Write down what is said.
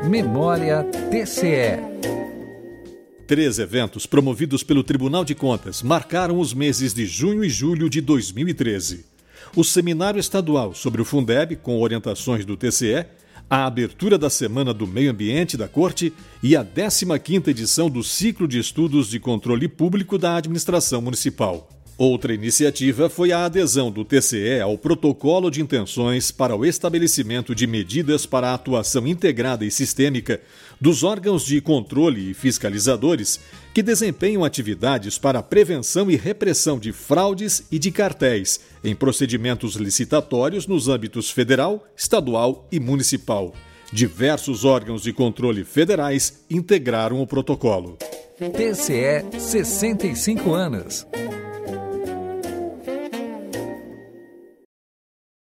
Memória TCE. 3 eventos promovidos pelo Tribunal de Contas marcaram os meses de junho e julho de 2013. O Seminário Estadual sobre o Fundeb, com orientações do TCE, a abertura da Semana do Meio Ambiente da Corte e a 15ª edição do Ciclo de Estudos de Controle Público da Administração Municipal. Outra iniciativa foi a adesão do TCE ao Protocolo de Intenções para o estabelecimento de medidas para a atuação integrada e sistêmica dos órgãos de controle e fiscalizadores que desempenham atividades para a prevenção e repressão de fraudes e de cartéis em procedimentos licitatórios nos âmbitos federal, estadual e municipal. Diversos órgãos de controle federais integraram o protocolo. TCE 65 anos.